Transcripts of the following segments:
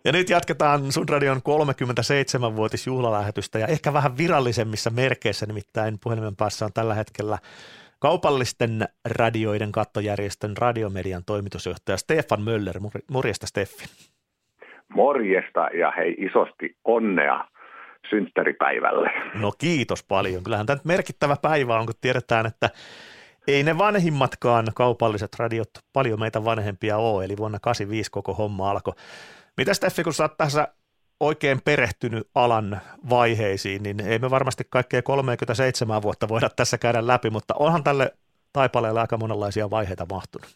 Ja nyt jatketaan Sun Radion 37-vuotisjuhlalähetystä ja ehkä vähän virallisemmissa merkeissä, nimittäin puhelimen päässä on tällä hetkellä kaupallisten radioiden kattojärjestön Radiomedian toimitusjohtaja Stefan Möller. Morjesta, Steffi. Morjesta ja hei, isosti onnea synttäripäivälle. No kiitos paljon. Kyllähän tämä merkittävä päivä on, kun tiedetään, että ei ne vanhimmatkaan kaupalliset radiot paljon meitä vanhempia ole, eli vuonna 1985 koko homma alkoi. Mitä Steffi, kun sä oot tässä oikein perehtynyt alan vaiheisiin, niin ei me varmasti kaikkea 37 vuotta voida tässä käydä läpi, mutta onhan tälle taipaleelle aika monenlaisia vaiheita mahtunut.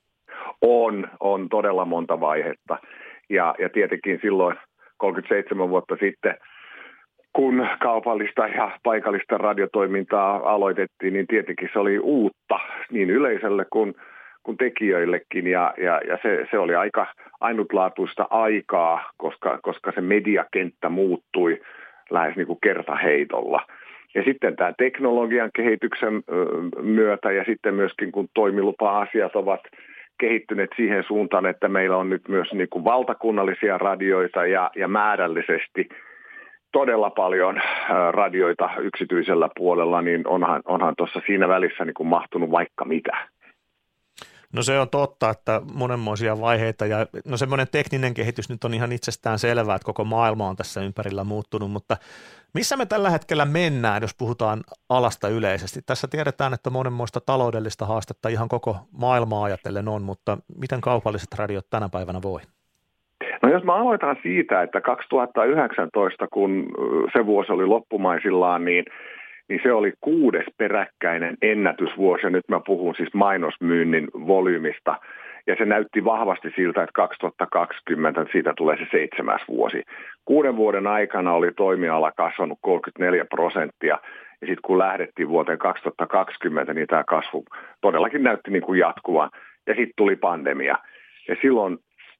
On todella monta vaihetta ja tietenkin silloin 37 vuotta sitten, kun kaupallista ja paikallista radiotoimintaa aloitettiin, niin tietenkin se oli uutta niin yleisölle kuin tekijöillekin ja se oli aika ainutlaatuista aikaa, koska se mediakenttä muuttui lähes niin kuin kertaheitolla. Ja sitten tämä teknologian kehityksen myötä ja sitten myöskin kun toimilupa-asiat ovat kehittyneet siihen suuntaan, että meillä on nyt myös niin kuin valtakunnallisia radioita ja määrällisesti todella paljon radioita yksityisellä puolella, niin onhan tuossa siinä välissä niin kuin mahtunut vaikka mitä. No se on totta, että monenmoisia vaiheita ja no semmoinen tekninen kehitys nyt on ihan itsestään selvää, että koko maailma on tässä ympärillä muuttunut, mutta missä me tällä hetkellä mennään, jos puhutaan alasta yleisesti? Tässä tiedetään, että monenmoista taloudellista haastetta ihan koko maailmaa ajatellen on, mutta miten kaupalliset radiot tänä päivänä voi? No jos mä aloitan siitä, että 2019, kun se vuosi oli loppumaisillaan, niin se oli 6. peräkkäinen ennätysvuosi, ja nyt mä puhun siis mainosmyynnin volyymista, ja se näytti vahvasti siltä, että 2020 siitä tulee se 7. vuosi. 6 vuoden aikana oli toimiala kasvanut 34%, ja sitten kun lähdettiin vuoteen 2020, niin tämä kasvu todellakin näytti niin kuin jatkuvan, ja sitten tuli pandemia, ja silloin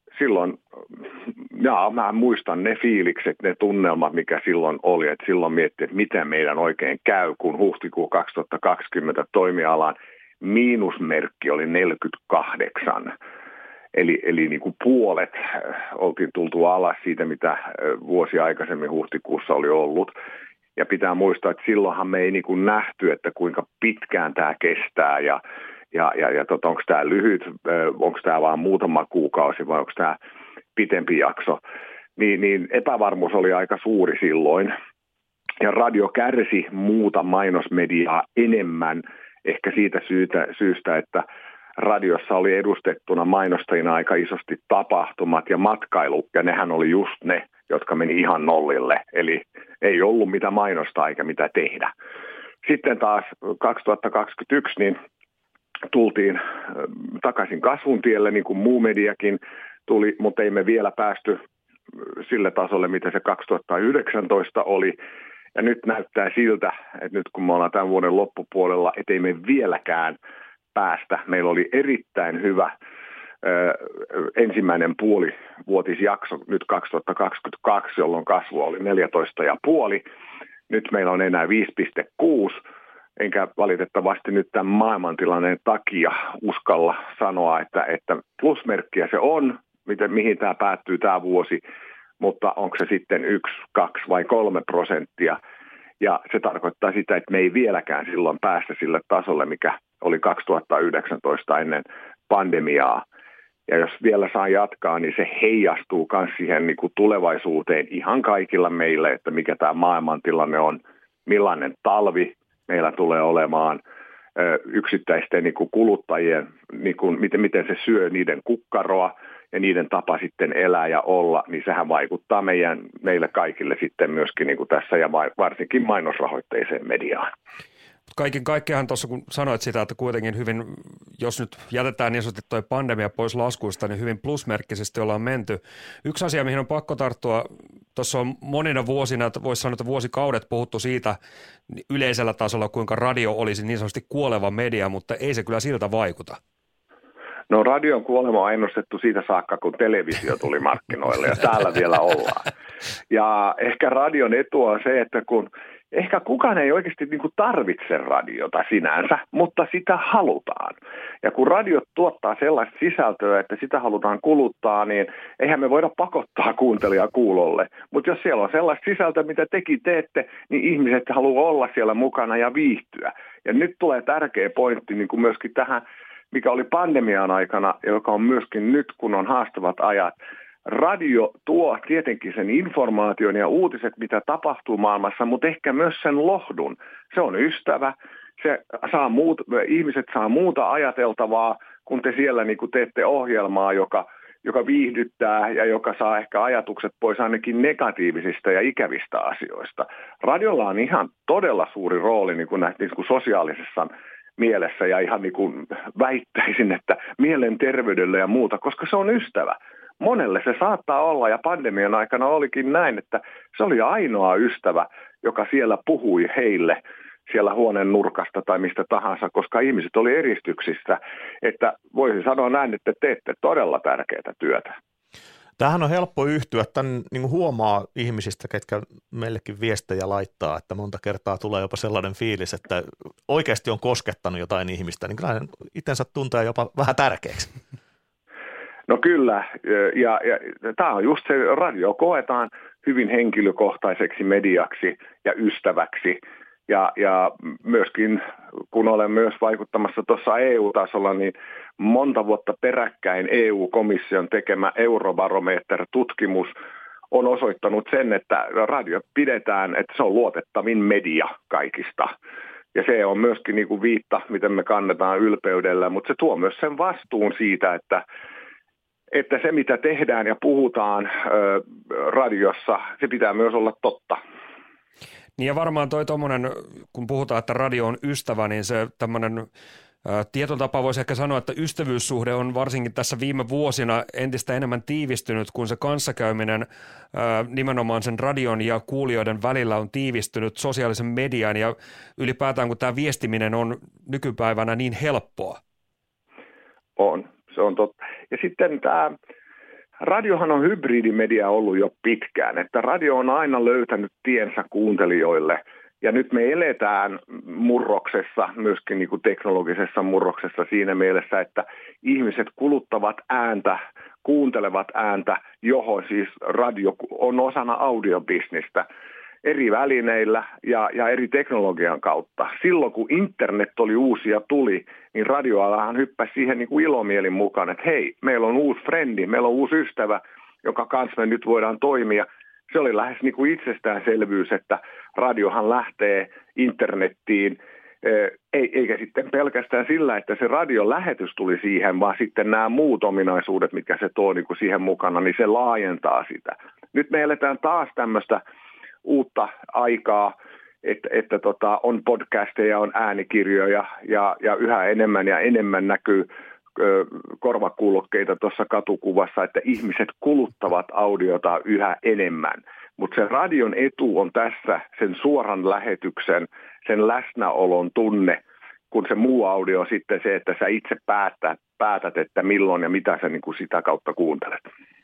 mä muistan ne fiilikset, ne tunnelmat, mikä silloin oli, että silloin miettii, että miten meidän oikein käy, kun huhtikuun 2020 toimialan miinusmerkki oli 48. Eli niin kuin puolet oltiin tultu alas siitä, mitä vuosi aikaisemmin huhtikuussa oli ollut. Ja pitää muistaa, että silloinhan me ei niin kuin nähty, että kuinka pitkään tämä kestää ja onko tämä lyhyt, onko tämä vaan muutama kuukausi vai onko tämä pitempi jakso, niin epävarmuus oli aika suuri silloin. Ja radio kärsi muuta mainosmediaa enemmän ehkä siitä syystä, että radiossa oli edustettuna mainostajina aika isosti tapahtumat ja matkailu, ja nehän oli just ne, jotka meni ihan nollille. Eli ei ollut mitä mainostaa eikä mitä tehdä. Sitten taas 2021, niin tultiin takaisin kasvun tielle, niin kuin muu mediakin tuli, mutta ei me vielä päästy sille tasolle, mitä se 2019 oli. Ja nyt näyttää siltä, että nyt kun me ollaan tämän vuoden loppupuolella, ettei me vieläkään päästä. Meillä oli erittäin hyvä ensimmäinen puolivuotisjakso nyt 2022, jolloin kasvu oli 14,5. Nyt meillä on enää 5,6. Enkä valitettavasti nyt tämän maailmantilanteen takia uskalla sanoa, että plusmerkkiä se on, mihin tämä päättyy tämä vuosi, mutta onko se sitten 1, 2 vai 3%. Ja se tarkoittaa sitä, että me ei vieläkään silloin päästä sille tasolle, mikä oli 2019 ennen pandemiaa. Ja jos vielä saa jatkaa, niin se heijastuu myös siihen niin kuin tulevaisuuteen ihan kaikilla meille, että mikä tämä maailmantilanne on, millainen talvi meillä tulee olemaan, yksittäisten niin kuin kuluttajien, niin kuin, miten se syö niiden kukkaroa ja niiden tapa sitten elää ja olla, niin sehän vaikuttaa meille kaikille sitten myöskin niin kuin tässä ja varsinkin mainosrahoitteiseen mediaan. Kaiken kaikkiaan tuossa, kun sanoit sitä, että kuitenkin hyvin, jos nyt jätetään niin sanotusti toi pandemia pois laskuista, niin hyvin plusmerkkisesti ollaan menty. Yksi asia, mihin on pakko tarttua, tuossa on monina vuosina, että voisi sanoa, että vuosikaudet puhuttu siitä yleisellä tasolla, kuinka radio olisi niin sanotusti kuoleva media, mutta ei se kyllä siltä vaikuta. No radion kuolema on ennustettu siitä saakka, kun televisio tuli markkinoille ja täällä vielä ollaan. Ja ehkä radion etu on se, että kun ehkä kukaan ei oikeasti niin kuin tarvitse radiota sinänsä, mutta sitä halutaan. Ja kun radiot tuottaa sellaista sisältöä, että sitä halutaan kuluttaa, niin eihän me voida pakottaa kuuntelijaa kuulolle. Mutta jos siellä on sellaista sisältöä, mitä tekin teette, niin ihmiset haluaa olla siellä mukana ja viihtyä. Ja nyt tulee tärkeä pointti niin kuin myöskin tähän, mikä oli pandemian aikana, joka on myöskin nyt, kun on haastavat ajat. Radio tuo tietenkin sen informaation ja uutiset, mitä tapahtuu maailmassa, mutta ehkä myös sen lohdun. Se on ystävä, ihmiset saa muuta ajateltavaa, kun te siellä niin kuin teette ohjelmaa, joka viihdyttää ja joka saa ehkä ajatukset pois ainakin negatiivisista ja ikävistä asioista. Radiolla on ihan todella suuri rooli niin kuin sosiaalisessa mielessä ja ihan niin kuin väittäisin, että mielenterveydellä ja muuta, koska se on ystävä. Monelle se saattaa olla, ja pandemian aikana olikin näin, että se oli ainoa ystävä, joka siellä puhui heille siellä huoneen nurkasta tai mistä tahansa, koska ihmiset oli eristyksissä. Että voisin sanoa näin, että teette todella tärkeää työtä. Tämähän on helppo yhtyä. Tämän niin huomaa ihmisistä, ketkä meillekin viestejä laittaa, että monta kertaa tulee jopa sellainen fiilis, että oikeasti on koskettanut jotain ihmistä, niin kyllä itsensä tuntee jopa vähän tärkeäksi. No kyllä, ja tämä on just se, radio koetaan hyvin henkilökohtaiseksi mediaksi ja ystäväksi, ja myöskin kun olen myös vaikuttamassa tuossa EU-tasolla, niin monta vuotta peräkkäin EU-komission tekemä Eurobarometer-tutkimus on osoittanut sen, että radio pidetään, että se on luotettavin media kaikista. Ja se on myöskin niin kuin viitta, miten me kannetaan ylpeydellä, mutta se tuo myös sen vastuun siitä, että se, mitä tehdään ja puhutaan radiossa, se pitää myös olla totta. Niin ja varmaan toi tommonen, kun puhutaan, että radio on ystävä, niin se tämmöinen tietotapa voisi ehkä sanoa, että ystävyyssuhde on varsinkin tässä viime vuosina entistä enemmän tiivistynyt, kun se kanssakäyminen nimenomaan sen radion ja kuulijoiden välillä on tiivistynyt sosiaalisen median ja ylipäätään, kun tämä viestiminen on nykypäivänä niin helppoa. On. Se on totta. Ja sitten tämä radiohan on hybridimedia ollut jo pitkään, että radio on aina löytänyt tiensä kuuntelijoille. Ja nyt me eletään murroksessa, myöskin niin kuin teknologisessa murroksessa siinä mielessä, että ihmiset kuluttavat ääntä, kuuntelevat ääntä, johon siis radio on osana audiobisnistä eri välineillä ja eri teknologian kautta. Silloin kun internet oli uusi ja tuli, niin radioalahan hyppäsi siihen niin kuin ilomielin mukaan, että hei, meillä on uusi frendi, meillä on uusi ystävä, joka kanssa me nyt voidaan toimia. Se oli lähes niin kuin itsestäänselvyys, että radiohan lähtee internettiin, eikä sitten pelkästään sillä, että se radion lähetys tuli siihen, vaan sitten nämä muut ominaisuudet, mitkä se tuo niin kuin siihen mukana, niin se laajentaa sitä. Nyt me eletään taas tämmöistä uutta aikaa, että on podcasteja, on äänikirjoja ja yhä enemmän ja enemmän näkyy korvakuulokkeita tuossa katukuvassa, että ihmiset kuluttavat audiota yhä enemmän. Mutta se radion etu on tässä sen suoran lähetyksen, sen läsnäolon tunne, kun se muu audio on sitten se, että sä itse päätät, että milloin ja mitä sä niin kuin sitä kautta kuuntelet.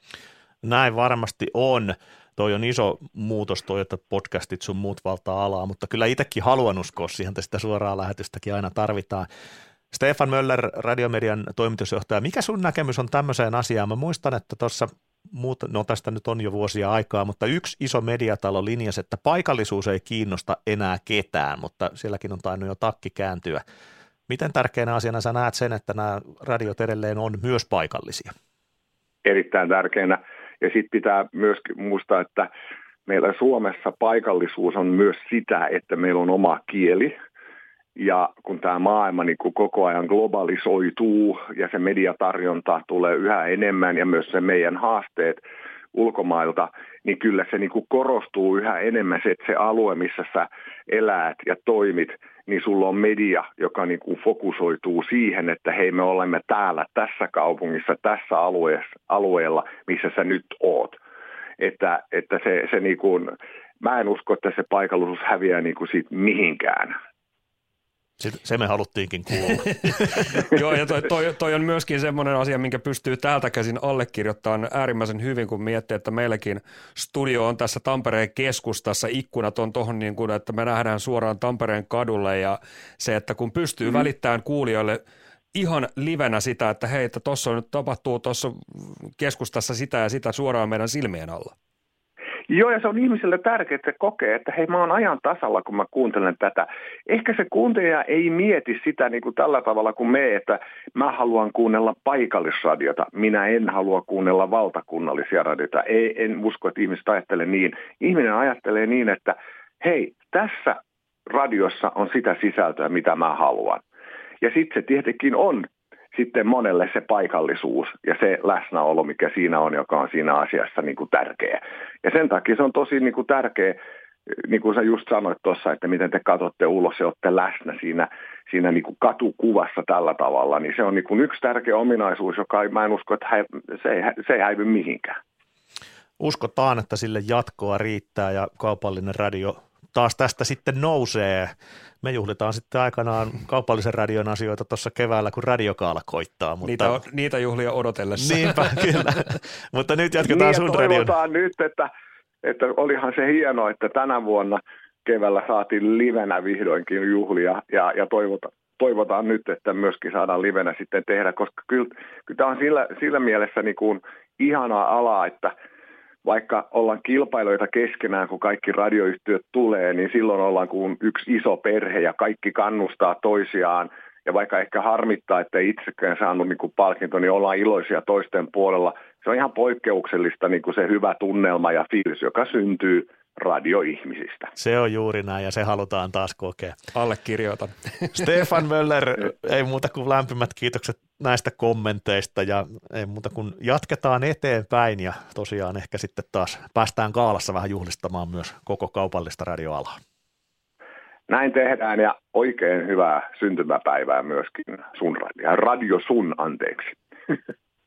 Näin varmasti on. Toi on iso muutos toi, että podcastit sun muut valtaa alaa, mutta kyllä itsekin haluan uskoa siihen, että sitä suoraa lähetystäkin aina tarvitaan. Stefan Möller, Radiomedian toimitusjohtaja, mikä sun näkemys on tämmöiseen asiaan? Mä muistan, että tuossa tästä nyt on jo vuosia aikaa, mutta yksi iso mediatalo linjasi, että paikallisuus ei kiinnosta enää ketään, mutta sielläkin on tainnut jo takki kääntyä. Miten tärkeänä asiana sä näet sen, että nämä radiot edelleen on myös paikallisia? Erittäin tärkeänä. Ja sitten pitää myös muistaa, että meillä Suomessa paikallisuus on myös sitä, että meillä on oma kieli. Ja kun tämä maailma niin kun koko ajan globalisoituu ja se mediatarjonta tulee yhä enemmän ja myös se meidän haasteet ulkomailta, niin kyllä se niin kun korostuu yhä enemmän se, että se alue, missä sä elät ja toimit, niin sulla on media, joka niin kun fokusoituu siihen, että hei, me olemme täällä tässä kaupungissa, tässä alueella, missä sä nyt oot. Että se niin kun, mä en usko, että se paikallisuus häviää niin kun siitä mihinkään. Se me haluttiinkin kuulla. Joo, ja toi on myöskin semmoinen asia, minkä pystyy täältä käsin allekirjoittamaan äärimmäisen hyvin, kun miettii, että meilläkin studio on tässä Tampereen keskustassa, ikkunat on tuohon niin kuin, että me nähdään suoraan Tampereen kadulle, ja se, että kun pystyy välittämään kuulijoille ihan livenä sitä, että hei, että tuossa nyt tapahtuu tuossa keskustassa sitä ja sitä suoraan meidän silmien alla. Joo, ja se on ihmisille tärkeää, että se kokee, että hei, mä oon ajan tasalla, kun mä kuuntelen tätä. Ehkä se kuuntelija ei mieti sitä niin kuin tällä tavalla kuin me, että mä haluan kuunnella paikallisradiota. Minä en halua kuunnella valtakunnallisia radioita. En usko, että ihmiset ajattelee niin. Ihminen ajattelee niin, että hei, tässä radiossa on sitä sisältöä, mitä mä haluan. Ja sitten se tietenkin on sitten monelle se paikallisuus ja se läsnäolo, mikä siinä on, joka on siinä asiassa niin kuin tärkeä. Ja sen takia se on tosi niin kuin tärkeä, niin kuin sä just sanoit tuossa, että miten te katsotte ulos ja olette läsnä siinä niin kuin katukuvassa tällä tavalla, niin se on niin kuin yksi tärkeä ominaisuus, joka mä en usko, että se ei häivy mihinkään. Uskotaan, että sille jatkoa riittää ja kaupallinen radio taas tästä sitten nousee. Me juhlitaan sitten aikanaan kaupallisen radion asioita tuossa keväällä, kun radiokaala koittaa. Mutta Niitä juhlia odotellessa. Niinpä, kyllä. Mutta nyt jatketaan sun radion. Toivotaan nyt, että olihan se hienoa, että tänä vuonna keväällä saatiin livenä vihdoinkin juhlia ja toivotaan nyt, että myöskin saadaan livenä sitten tehdä, koska kyllä tämä on sillä mielessä niin kuin ihanaa alaa, että vaikka ollaan kilpailijoita keskenään, kun kaikki radioyhtiöt tulee, niin silloin ollaan kuin yksi iso perhe ja kaikki kannustaa toisiaan. Ja vaikka ehkä harmittaa, että ei itsekään saanut niin kuin palkinto, niin ollaan iloisia toisten puolella. Se on ihan poikkeuksellista niin kuin se hyvä tunnelma ja fiilis, joka syntyy radioihmisistä. Se on juuri näin ja se halutaan taas kokea. Allekirjoitan. Stefan Möller, ei muuta kuin lämpimät kiitokset näistä kommenteista ja ei muuta kuin jatketaan eteenpäin ja tosiaan ehkä sitten taas päästään Kaalassa vähän juhlistamaan myös koko kaupallista radioalaa. Näin tehdään ja oikein hyvää syntymäpäivää myöskin Radio Sun, anteeksi.